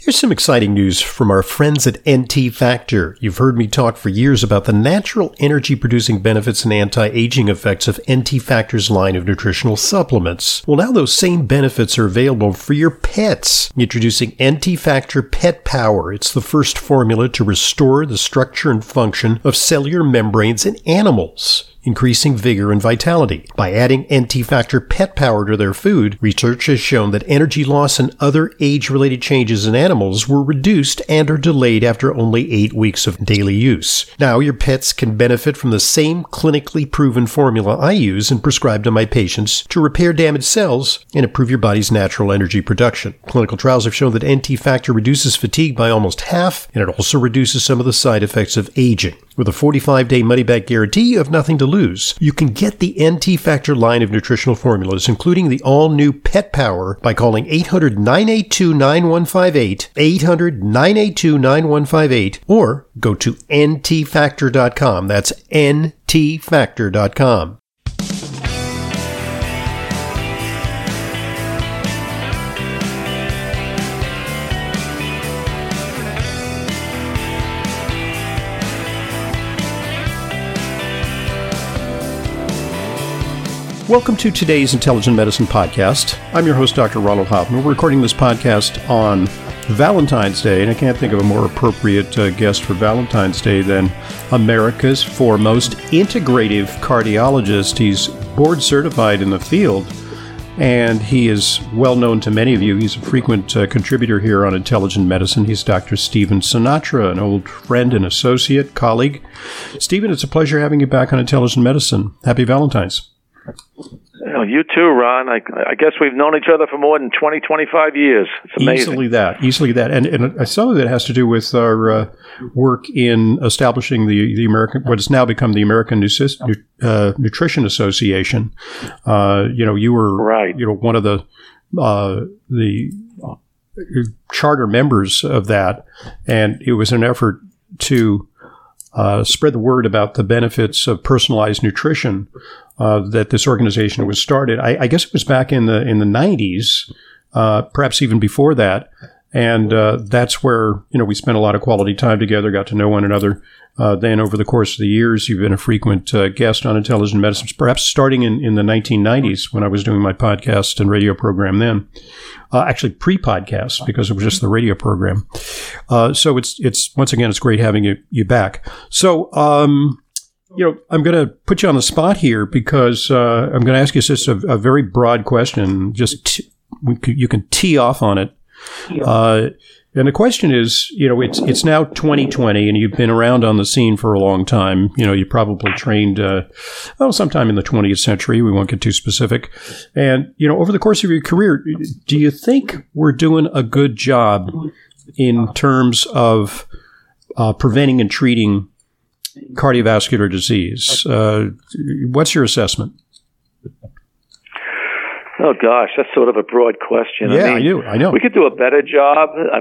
Here's some exciting news from our friends at NT Factor. You've heard me talk for years about the natural energy-producing benefits and anti-aging effects of NT Factor's line of nutritional supplements. Well, now those same benefits are available for your pets. Introducing NT Factor Pet Power. It's the first formula to restore the structure and function of cellular membranes in animals, increasing vigor and vitality. By adding NT Factor Pet Power to their food, research has shown that energy loss and other age-related changes in animals were reduced and are delayed after only 8 weeks of daily use. Now, your pets can benefit from the same clinically proven formula I use and prescribe to my patients to repair damaged cells and improve your body's natural energy production. Clinical trials have shown that NT Factor reduces fatigue by almost half, and it also reduces some of the side effects of aging. With a 45-day money-back guarantee, you have nothing to lose. You can get the NT Factor line of nutritional formulas, including the all-new Pet Power, by calling 800-982-9158, 800-982-9158, or go to ntfactor.com. That's ntfactor.com. Welcome to today's Intelligent Medicine Podcast. I'm your host, Dr. Ronald Hoffman. We're recording this podcast on Valentine's Day, and I can't think of a more appropriate guest for Valentine's Day than America's foremost integrative cardiologist. He's board certified in the field, and he is well known to many of you. He's a frequent contributor here on Intelligent Medicine. He's Dr. Stephen Sinatra, an old friend and associate, colleague. Stephen, it's a pleasure having you back on Intelligent Medicine. Happy Valentine's. You too, Ron. I guess we've known each other for more than 20, 25 years. It's amazing. Easily that. And some of it has to do with our work in establishing the American, what has now become the American Nutrition Association. You were right. One of the charter members of that, and it was an effort to spread the word about the benefits of personalized nutrition that this organization was started. I guess it was back in the 90s, perhaps even before that. And that's where, we spent a lot of quality time together, got to know one another. Then over the course of the years, you've been a frequent guest on Intelligent Medicine, perhaps starting in the 1990s when I was doing my podcast and radio program then. Actually pre-podcast, because it was just the radio program. So it's once again, it's great having you back. So, I'm going to put you on the spot here because I'm going to ask you just a very broad question. You can tee off on it. And the question is, it's now 2020, and you've been around on the scene for a long time. You probably trained, sometime in the 20th century. We won't get too specific. And, over the course of your career, do you think we're doing a good job in terms of preventing and treating cardiovascular disease? What's your assessment? Oh, gosh, that's sort of a broad question. Yeah, I know. We could do a better job. A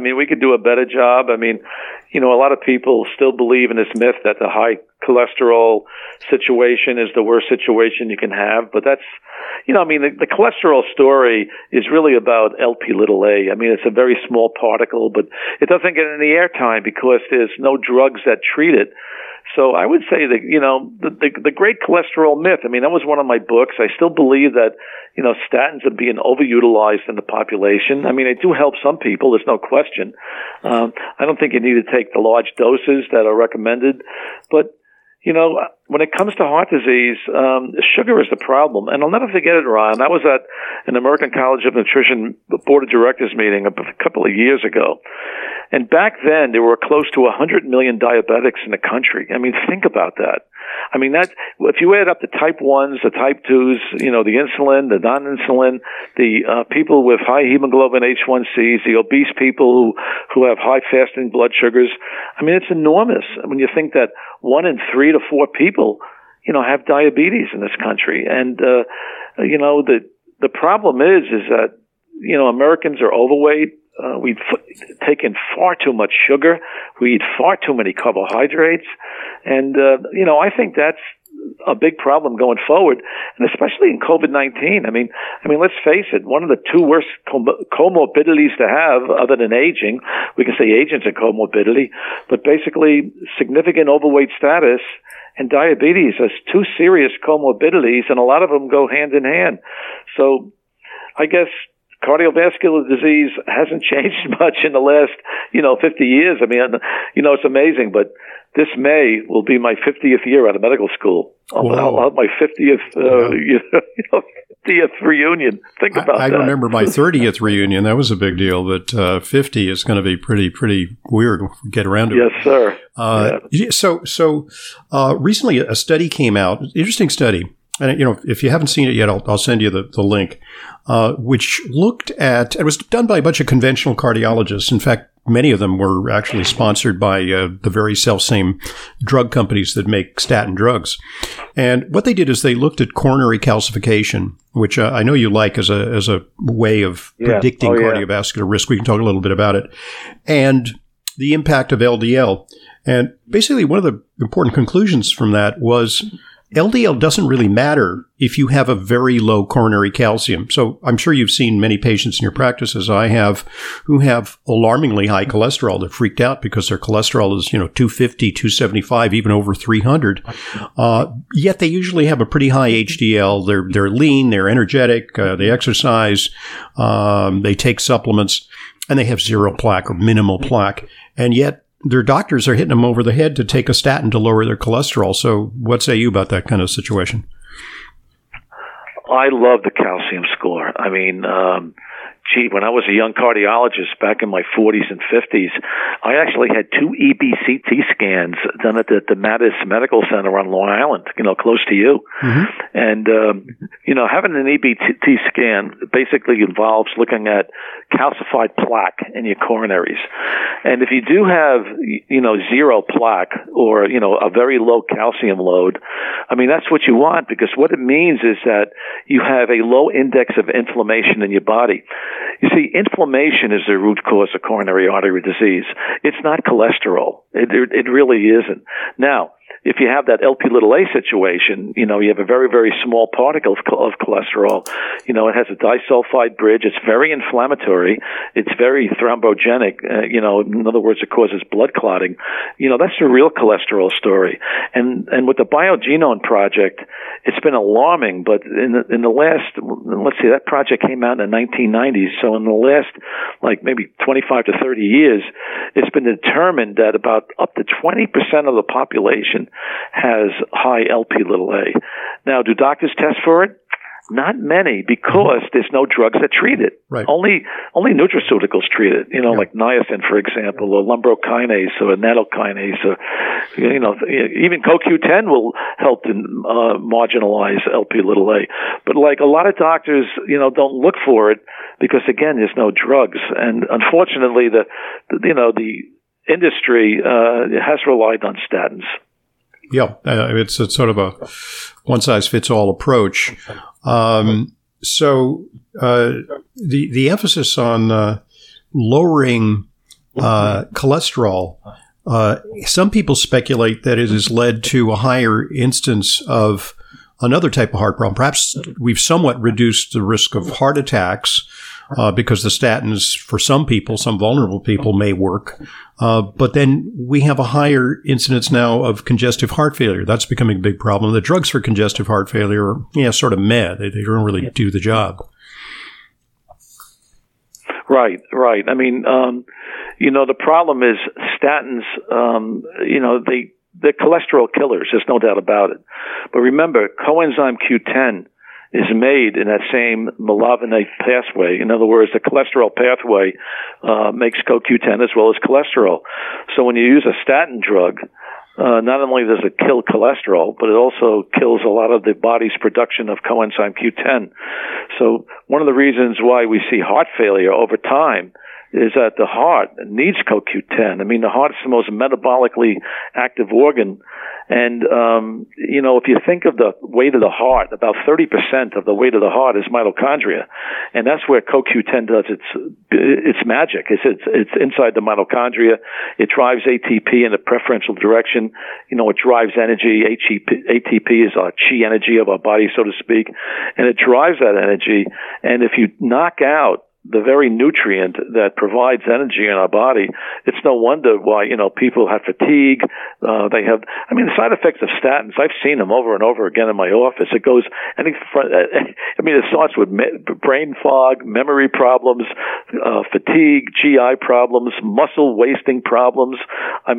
lot of people still believe in this myth that the high cholesterol situation is the worst situation you can have. But that's, the cholesterol story is really about LP-little-a. It's a very small particle, but it doesn't get any airtime because there's no drugs that treat it. So I would say that, the great cholesterol myth, that was one of my books. I still believe that, statins are being overutilized in the population. They do help some people, there's no question. I don't think you need to take the large doses that are recommended. But, when it comes to heart disease, sugar is the problem. And I'll never forget it, Ron. I was at an American College of Nutrition Board of Directors meeting a couple of years ago. And back then, there were close to 100 million diabetics in the country. Think about that. If you add up the type 1s, the type 2s, the insulin, the non-insulin, the people with high hemoglobin H1Cs, the obese people who have high fasting blood sugars, it's enormous when you think that 1 in 3 to 4 people, have diabetes in this country. And, the problem is that, Americans are overweight. We've taken far too much sugar. We eat far too many carbohydrates. And, I think that's a big problem going forward, and especially in COVID-19. I mean, let's face it. One of the two worst comorbidities to have, other than aging, we can say aging's a comorbidity, but basically significant overweight status and diabetes as two serious comorbidities, and a lot of them go hand in hand. So, I guess cardiovascular disease hasn't changed much in the last, 50 years. I mean, it's amazing, but this May will be my 50th year out of medical school. I'll have my 50th, 50th reunion. Think about that. I remember my 30th reunion. That was a big deal, but 50 is going to be pretty weird when we get around to it. Yes, sir. So recently a study came out, interesting study. And, if you haven't seen it yet, I'll send you the link, which looked at, it was done by a bunch of conventional cardiologists. In fact, many of them were actually sponsored by the very self-same drug companies that make statin drugs. And what they did is they looked at coronary calcification, which I know you like as a way of predicting cardiovascular risk. We can talk a little bit about it. And the impact of LDL. And basically one of the important conclusions from that was LDL doesn't really matter if you have a very low coronary calcium. So I'm sure you've seen many patients in your practice, as I have, who have alarmingly high cholesterol. They're freaked out because their cholesterol is, 250, 275, even over 300. Yet they usually have a pretty high HDL. They're lean, they're energetic, they exercise, they take supplements, and they have zero plaque or minimal plaque. And yet their doctors are hitting them over the head to take a statin to lower their cholesterol. So what say you about that kind of situation? I love the calcium score. I mean, when I was a young cardiologist back in my 40s and 50s, I actually had 2 EBCT scans done at the Mattis Medical Center on Long Island, close to you. Mm-hmm. And, having an EBCT scan basically involves looking at calcified plaque in your coronaries. And if you do have, zero plaque or, a very low calcium load, I mean, that's what you want, because what it means is that you have a low index of inflammation in your body. You see, inflammation is the root cause of coronary artery disease. It's not cholesterol. It really isn't. Now, if you have that Lp(a) situation, you have a very, very small particle of cholesterol. It has a disulfide bridge. It's very inflammatory. It's very thrombogenic. In other words, it causes blood clotting. That's the real cholesterol story. And with the Biogenome Project, it's been alarming. But in the last, let's see, that project came out in the 1990s. So in the last, maybe 25 to 30 years, it's been determined that about up to 20% of the population has high Lp(a). Now, do doctors test for it? Not many, because there's no drugs that treat it. Right. Only nutraceuticals treat it. Like niacin, for example, or lumbrokinase, or nattokinase, or even CoQ10 will help to marginalize Lp(a). But a lot of doctors, don't look for it because, again, there's no drugs, and unfortunately, the industry has relied on statins. Yeah, it's a sort of a one-size-fits-all approach. So the emphasis on lowering cholesterol, some people speculate that it has led to a higher instance of another type of heart problem. Perhaps we've somewhat reduced the risk of heart attacks because the statins, for some people, some vulnerable people, may work. But then we have a higher incidence now of congestive heart failure. That's becoming a big problem. The drugs for congestive heart failure are, sort of meh. They don't really do the job. Right. I mean, the problem is statins, they're cholesterol killers. There's no doubt about it. But remember, coenzyme Q10 is made in that same malevolent pathway. In other words, the cholesterol pathway makes CoQ10 as well as cholesterol. So when you use a statin drug, not only does it kill cholesterol, but it also kills a lot of the body's production of coenzyme Q10. So one of the reasons why we see heart failure over time is that the heart needs CoQ10. I mean, the heart is the most metabolically active organ. And, if you think of the weight of the heart, about 30% of the weight of the heart is mitochondria. And that's where CoQ10 does its magic. It's inside the mitochondria. It drives ATP in a preferential direction. It drives energy. ATP is our chi energy of our body, so to speak. And it drives that energy. And if you knock out the very nutrient that provides energy in our body, it's no wonder why, people have fatigue. The side effects of statins, I've seen them over and over again in my office. It goes, it starts with brain fog, memory problems, fatigue, GI problems, muscle wasting problems. I've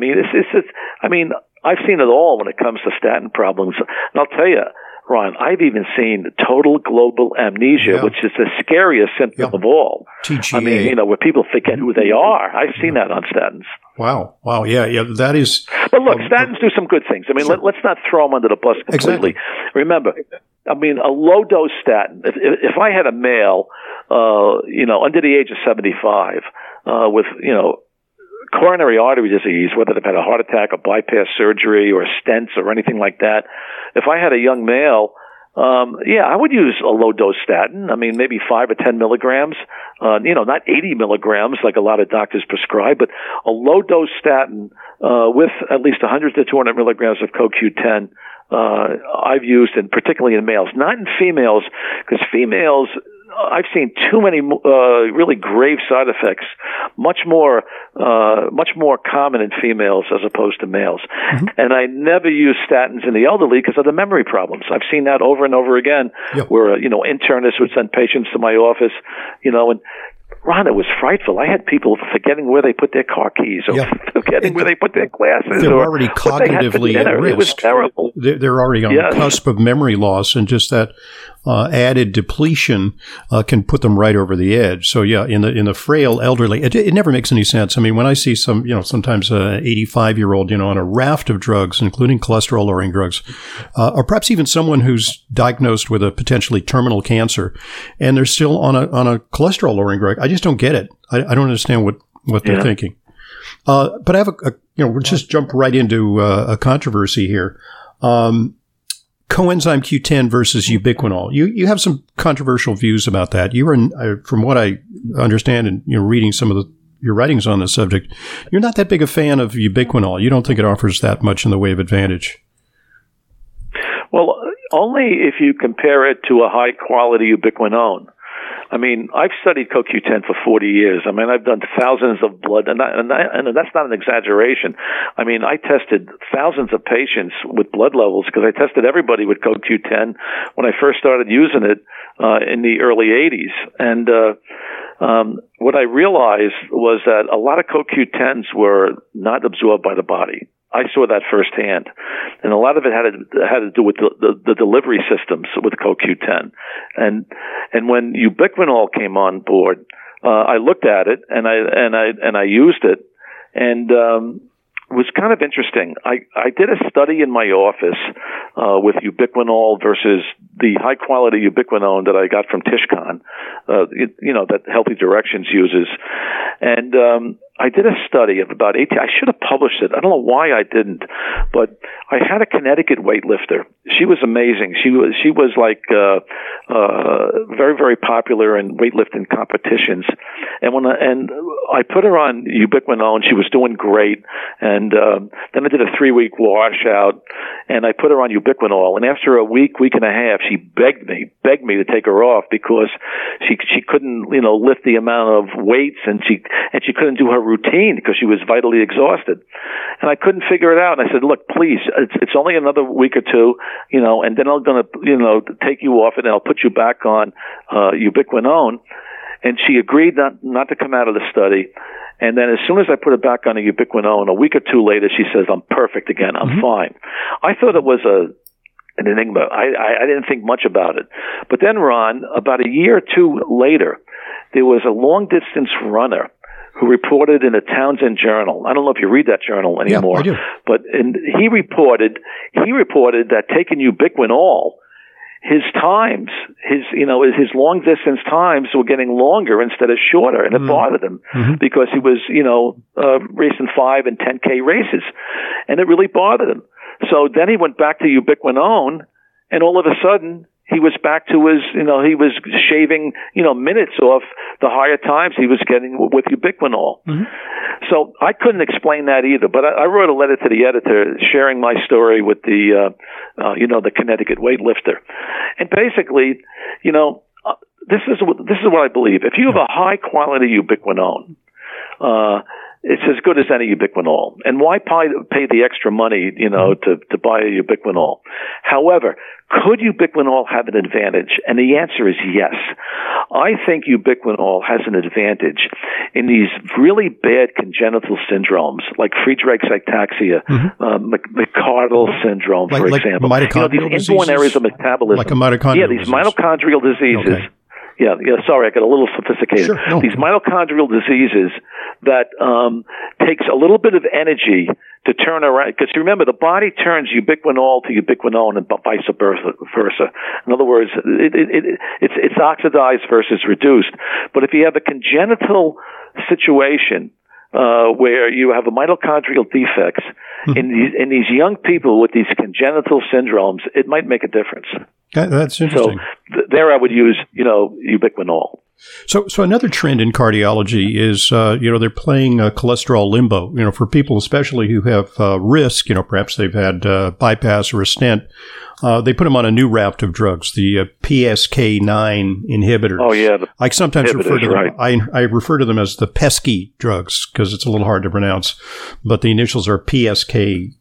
seen it all when it comes to statin problems. And I'll tell you, Ron, I've even seen total global amnesia, which is the scariest symptom of all. TGA. Where people forget who they are. I've seen that on statins. Wow. Yeah, that is... But look, statins do some good things. Sure. Let's not throw them under the bus completely. Exactly. Remember, a low-dose statin, if I had a male, under the age of 75, with, coronary artery disease, whether they've had a heart attack, a bypass surgery, or stents, or anything like that. If I had a young male, I would use a low-dose statin. Maybe 5 or 10 milligrams. Not 80 milligrams like a lot of doctors prescribe, but a low-dose statin with at least 100 to 200 milligrams of CoQ10 I've used, and particularly in males, not in females, because females, I've seen too many really grave side effects, much more common in females as opposed to males. Mm-hmm. And I never use statins in the elderly because of the memory problems. I've seen that over and over again, where internists would send patients to my office, and Ron, it was frightful. I had people forgetting where they put their car keys, or forgetting where they put their glasses. They're already cognitively at risk. It was terrible. They're already on the cusp of memory loss, and just that added depletion can put them right over the edge. So in the frail elderly, it never makes any sense. When I see sometimes an 85-year-old, on a raft of drugs, including cholesterol-lowering drugs, or perhaps even someone who's diagnosed with a potentially terminal cancer, and they're still on a cholesterol-lowering drug, I just don't get it. I don't understand what they're thinking. But I have we'll just jump right into a controversy here. Coenzyme Q10 versus ubiquinol. You have some controversial views about that. You were, from what I understand, and reading some of your writings on this subject, you're not that big a fan of ubiquinol. You don't think it offers that much in the way of advantage. Well, only if you compare it to a high-quality ubiquinone. I've studied CoQ10 for 40 years. I've done thousands of blood, and that's not an exaggeration. I tested thousands of patients with blood levels because I tested everybody with CoQ10 when I first started using it in the early 80s. And what I realized was that a lot of CoQ10s were not absorbed by the body. I saw that firsthand, and a lot of it had to do with the delivery systems with CoQ10, and when ubiquinol came on board, I looked at it and I used it, and it was kind of interesting. I did a study in my office with ubiquinol versus the high quality ubiquinone that I got from Tishcon, that Healthy Directions uses, and I did a study of about 18. I should have published it. I don't know why I didn't, but I had a Connecticut weightlifter. She was amazing. She was like very, very popular in weightlifting competitions. And I put her on ubiquinol, and she was doing great. And then I did a 3-week washout, and I put her on ubiquinol. And after a week and a half, she begged me to take her off because she couldn't lift the amount of weights, and she couldn't do her routine because she was vitally exhausted. And I couldn't figure it out. And I said, look, please, it's only another week or two, and then I'm going to, take you off it, and I'll put you back on ubiquinone. And she agreed not to come out of the study. And then as soon as I put her back on a ubiquinone, a week or two later, she says, I'm perfect again. I'm fine. I thought it was an enigma. I didn't think much about it. But then, Ron, about a year or two later, there was a long-distance runner who reported in a Townsend Journal. I don't know if you read that journal anymore. Yeah, I do. But he reported that taking ubiquinol his times, his long distance times were getting longer instead of shorter, and it bothered him because he was, racing 5 and 10K races, and it really bothered him. So then he went back to ubiquinone, and all of a sudden he was back to his, he was shaving, minutes off the higher times he was getting with ubiquinol. So I couldn't explain that either, but I wrote a letter to the editor sharing my story with the Connecticut weightlifter. And basically, this is what I believe. If you have a high quality ubiquinone, it's as good as any ubiquinol. And why pay the extra money, to buy a ubiquinol? However, could ubiquinol have an advantage? And the answer is yes. I think ubiquinol has an advantage in these really bad congenital syndromes, like Friedreich's ataxia, McArdle syndrome, for example. Mitochondrial these inborn areas of metabolism. Like a mitochondrial disease. Mitochondrial diseases. Okay. Yeah, sorry, I got a little sophisticated. Sure, no. These mitochondrial diseases that takes a little bit of energy to turn around, because remember, the body turns ubiquinol to ubiquinone and vice versa. In other words, it's oxidized versus reduced. But if you have a congenital situation where you have a mitochondrial defects in these young people with these congenital syndromes, it might make a difference. That's interesting. So there I would use, ubiquinol. So another trend in cardiology is, they're playing cholesterol limbo, for people especially who have risk, perhaps they've had bypass or a stent. They put them on a new raft of drugs, the PCSK9 inhibitors. Oh, yeah. I sometimes refer to them, right. I refer to them as the pesky drugs because it's a little hard to pronounce, but the initials are PCSK9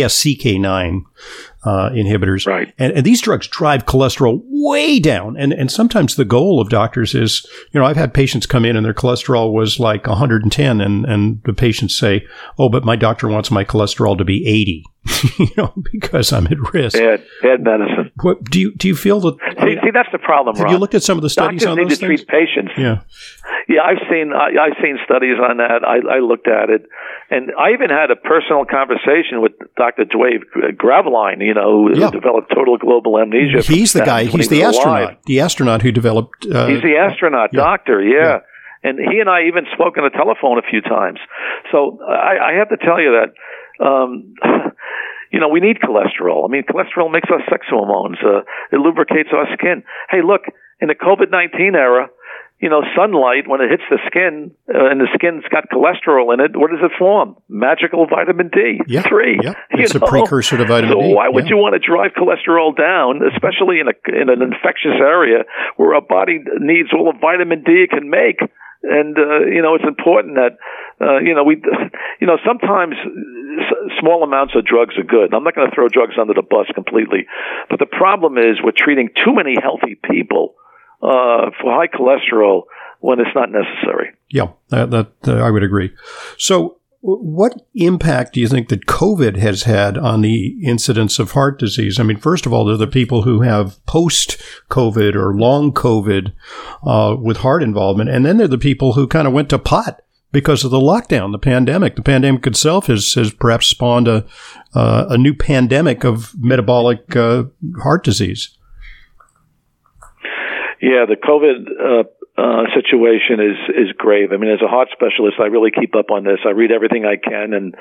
inhibitors. Right. And these drugs drive cholesterol way down. And sometimes the goal of doctors is, I've had patients come in and their cholesterol was like 110 and the patients say, oh, but my doctor wants my cholesterol to be 80, because I'm at risk. Bad medicine. What, do you feel that? See, that's the problem, Ron. Have you looked at some of the studies Doctors on need those to things? treat patients. Yeah. Yeah, I've seen studies on that. I looked at it, and I even had a personal conversation with Dr. Dwayne Graveline, who developed total global amnesia. He's the guy. He's the astronaut. Alive. The astronaut who developed. He's the astronaut doctor. Yeah. And he and I even spoke on the telephone a few times. So I have to tell you that. We need cholesterol. I mean, cholesterol makes us sex hormones. It lubricates our skin. Hey, look, in the COVID-19 era, sunlight, when it hits the skin, and the skin's got cholesterol in it, what does it form? Magical vitamin D3. Yeah. It's a precursor to vitamin D. So why would you want to drive cholesterol down, especially in an infectious area where our body needs all the vitamin D it can make? And, it's important that, sometimes small amounts of drugs are good. I'm not going to throw drugs under the bus completely. But the problem is we're treating too many healthy people for high cholesterol when it's not necessary. Yeah, that I would agree. So what impact do you think that COVID has had on the incidence of heart disease? I mean, first of all, there are the people who have post-COVID or long COVID with heart involvement. And then there are the people who kind of went to pot because of the lockdown, the pandemic. The pandemic itself has perhaps spawned a new pandemic of metabolic heart disease. Yeah, the COVID situation is grave. I mean, as a heart specialist, I really keep up on this. I read everything I can, and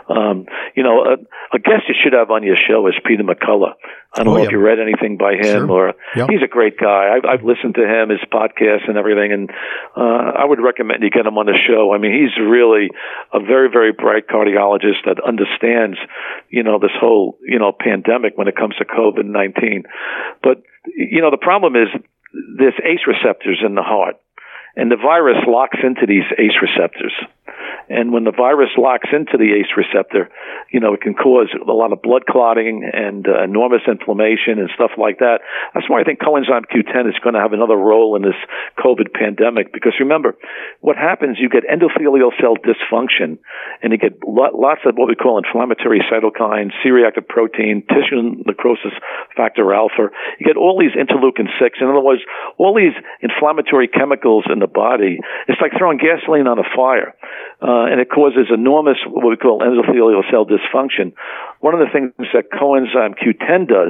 a guest you should have on your show is Peter McCullough. I don't know if you read anything by him, or he's a great guy. I've listened to him, his podcast, and everything, and I would recommend you get him on the show. I mean, he's really a very, very bright cardiologist that understands, this whole, pandemic when it comes to COVID-19. But the problem is, there's ACE receptors in the heart, and the virus locks into these ACE receptors. And when the virus locks into the ACE receptor, it can cause a lot of blood clotting and enormous inflammation and stuff like that. That's why I think coenzyme Q10 is going to have another role in this COVID pandemic. Because remember, what happens, you get endothelial cell dysfunction, and you get lots of what we call inflammatory cytokines, C-reactive protein, tissue necrosis factor alpha. You get all these interleukin-6. In other words, all these inflammatory chemicals in the body. It's like throwing gasoline on a fire. And it causes enormous, what we call endothelial cell dysfunction. One of the things that coenzyme Q10 does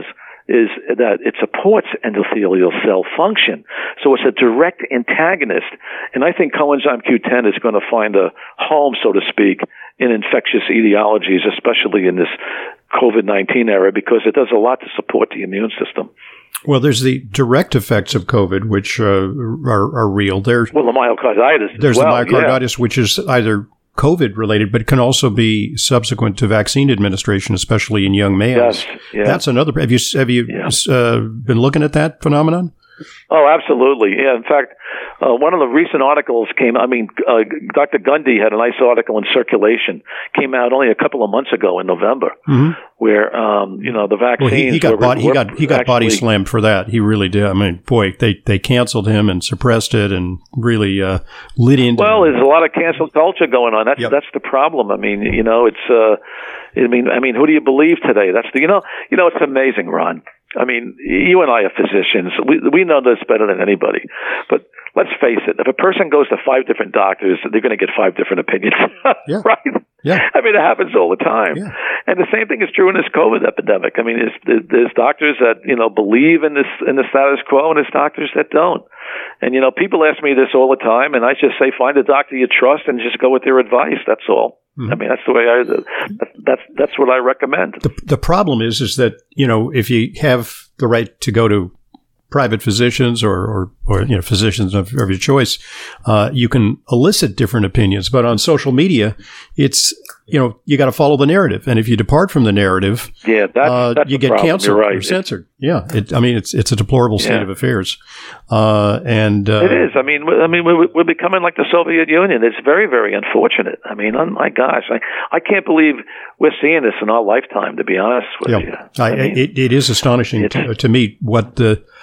is that it supports endothelial cell function. So it's a direct antagonist. And I think coenzyme Q10 is going to find a home, so to speak, in infectious etiologies, especially in this COVID-19 era, because it does a lot to support the immune system. Well, there's the direct effects of COVID, which are real. The myocarditis. There's the myocarditis, which is either COVID related, but it can also be subsequent to vaccine administration, especially in young males. Yes, yeah. That's another. Have you been looking at that phenomenon? Oh, absolutely. Yeah. In fact, one of the recent articles Dr. Gundy had a nice article in Circulation, came out only a couple of months ago in November, where, the vaccines. Well, he got body slammed for that. He really did. I mean, boy, they canceled him and suppressed it and really lit into. Well, there's a lot of cancel culture going on. That's the problem. I mean, it's, who do you believe today? That's it's amazing, Ron. I mean, you and I are physicians. We know this better than anybody. But let's face it, if a person goes to 5 different doctors, they're going to get 5 different opinions, right? Yeah. I mean, it happens all the time. Yeah. And the same thing is true in this COVID epidemic. I mean, there's doctors that, believe in the status quo, and there's doctors that don't. And, people ask me this all the time, and I just say, find a doctor you trust and just go with their advice. That's all. Mm-hmm. I mean, that's the way that's what I recommend. The problem is that, if you have the right to go to private physicians or physicians of your choice, you can elicit different opinions. But on social media, it's, you got to follow the narrative. And if you depart from the narrative, that's you get canceled or censored. Yeah. It's a deplorable state of affairs. It is. I mean, we're becoming like the Soviet Union. It's very, very unfortunate. I mean, oh my gosh, I can't believe we're seeing this in our lifetime, to be honest with you. It is astonishing to me what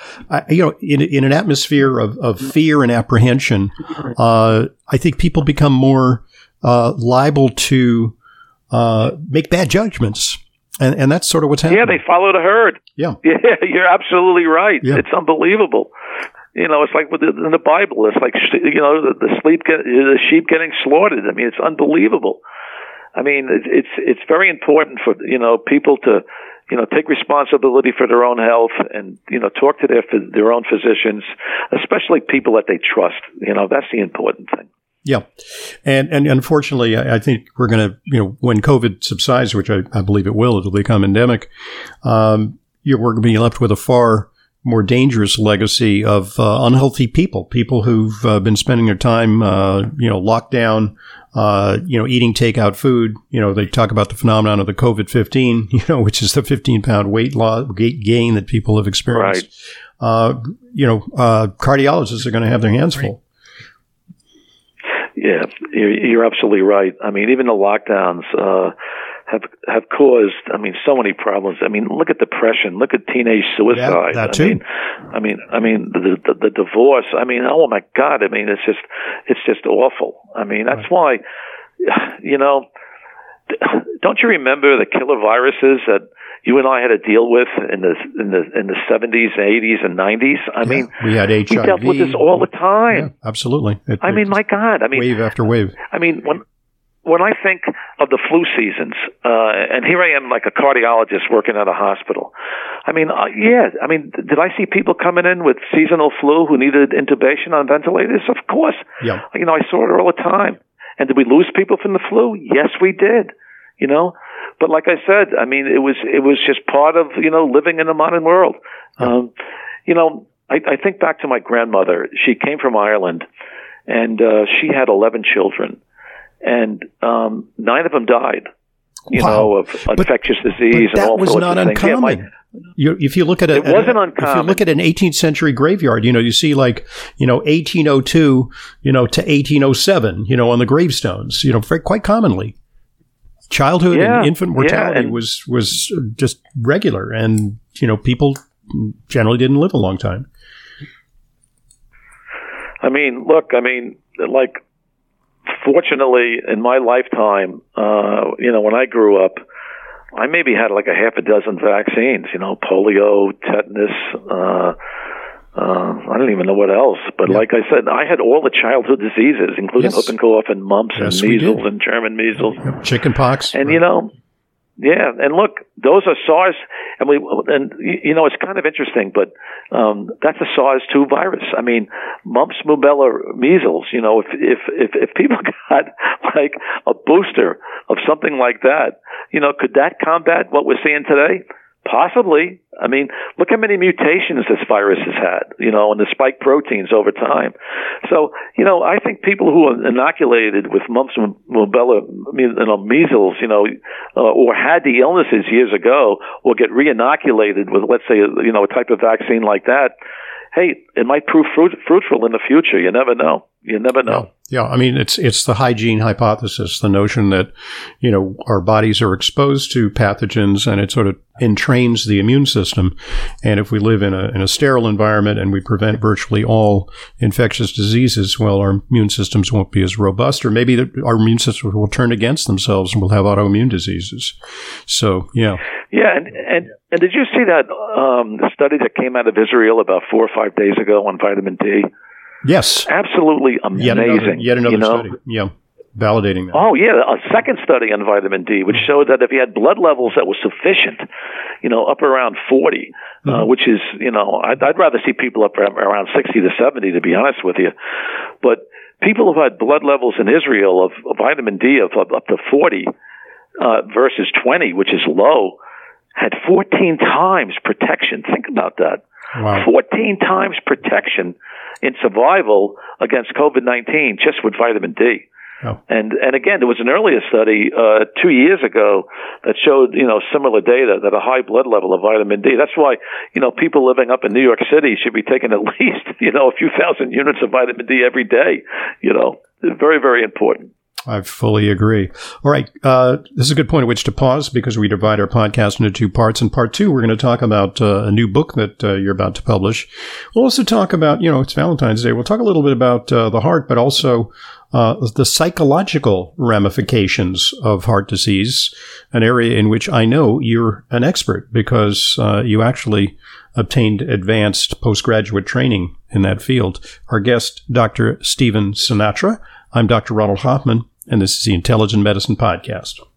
in an atmosphere of fear and apprehension, I think people become more liable to make bad judgments. And that's sort of what's happening. Yeah, they follow the herd. Yeah, you're absolutely right. Yeah. It's unbelievable. It's like in the Bible. It's like the sheep getting slaughtered. I mean, it's unbelievable. I mean, it's very important for people to take responsibility for their own health and talk to their own physicians, especially people that they trust. That's the important thing. Yeah. And unfortunately, I think we're going to, when COVID subsides, which I believe it'll become endemic, we're going to be left with a far more dangerous legacy of unhealthy people who've been spending their time, locked down, eating takeout food. They talk about the phenomenon of the COVID-15, which is the 15-pound weight gain that people have experienced. Right. Cardiologists are going to have their hands full. Yeah, you're absolutely right. I mean, even the lockdowns have caused, so many problems. I mean, look at depression. Look at teenage suicide. That too. I mean, the divorce. I mean, oh my God. I mean, it's just awful. I mean, that's why, don't you remember the killer viruses that you and I had to deal with in the 70s, 80s, and 90s? I mean, we had HIV. We dealt with this all the time. Yeah, absolutely. My God. Wave after wave. I mean, when I think of the flu seasons, and here I am like a cardiologist working at a hospital. I mean, did I see people coming in with seasonal flu who needed intubation on ventilators? Of course. Yeah. I saw it all the time. And did we lose people from the flu? Yes, we did. But like I said, I mean, it was just part of, living in the modern world. Yeah. I think back to my grandmother. She came from Ireland, and she had 11 children, and 9 of them died, of infectious disease and all sorts of things. That was not uncommon. If you look at it wasn't uncommon. If you look at an 18th century graveyard, you see 1802, to 1807, on the gravestones, quite commonly. Childhood and infant mortality was just regular, and people generally didn't live a long time. I mean, fortunately, in my lifetime, when I grew up, I maybe had like a half a dozen vaccines. Polio, tetanus. I don't even know what else, but like I said, I had all the childhood diseases, including whooping cough and mumps and measles and German measles, chicken pox, and Yeah, and look, those are SARS, and it's kind of interesting, but that's a SARS-2 virus. I mean, mumps, rubella, measles. If people got like a booster of something like that, could that combat what we're seeing today? Possibly. I mean, look how many mutations this virus has had, and the spike proteins over time. So, I think people who are inoculated with mumps, rubella, measles, or had the illnesses years ago, or get re-inoculated with, let's say, a type of vaccine like that, hey, it might prove fruitful in the future. You never know. You never know. Yeah. I mean, it's the hygiene hypothesis, the notion that, our bodies are exposed to pathogens and it sort of entrains the immune system. And if we live in a sterile environment and we prevent virtually all infectious diseases, well, our immune systems won't be as robust, or maybe our immune systems will turn against themselves and we'll have autoimmune diseases. So, yeah. Yeah. And did you see that study that came out of Israel about 4 or 5 days ago on vitamin D? Yes. Up amazing. Yet another study. Yeah. Validating that. Oh, yeah. A second study on vitamin D, which showed that if you had blood levels that were sufficient, up around 40, which is, I'd rather see people up around 60 to 70, to be honest with you. But people who had blood levels in Israel of vitamin D of up to 40 versus 20, which is low, had 14 times protection. Think about that. Wow. 14 times protection in survival against COVID-19 just with vitamin D. Oh. And again, there was an earlier study 2 years ago that showed, similar data, that a high blood level of vitamin D. That's why, people living up in New York City should be taking at least, a few thousand units of vitamin D every day. Very, very important. I fully agree. All right. This is a good point at which to pause because we divide our podcast into two parts. In part two, we're going to talk about a new book that you're about to publish. We'll also talk about, it's Valentine's Day. We'll talk a little bit about the heart, but also the psychological ramifications of heart disease, an area in which I know you're an expert because you actually obtained advanced postgraduate training in that field. Our guest, Dr. Stephen Sinatra. I'm Dr. Ronald Hoffman, and this is the Intelligent Medicine Podcast.